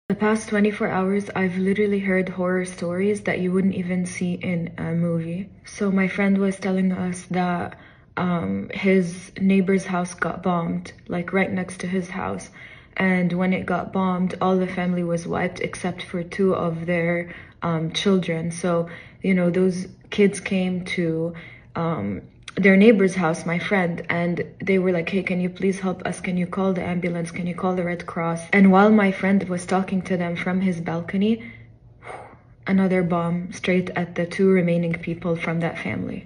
The past 24 hours, I've literally heard horror stories that you wouldn't even see in a movie. So my friend was telling us that his neighbor's house got bombed, like right next to his house. And when it got bombed, all the family was wiped except for two of their children. So, you know, those kids came to their neighbor's house, my friend, and they were like, hey, can you please help us? Can you call the ambulance? Can you call the Red Cross? And while my friend was talking to them from his balcony, another bomb straight at the two remaining people from that family.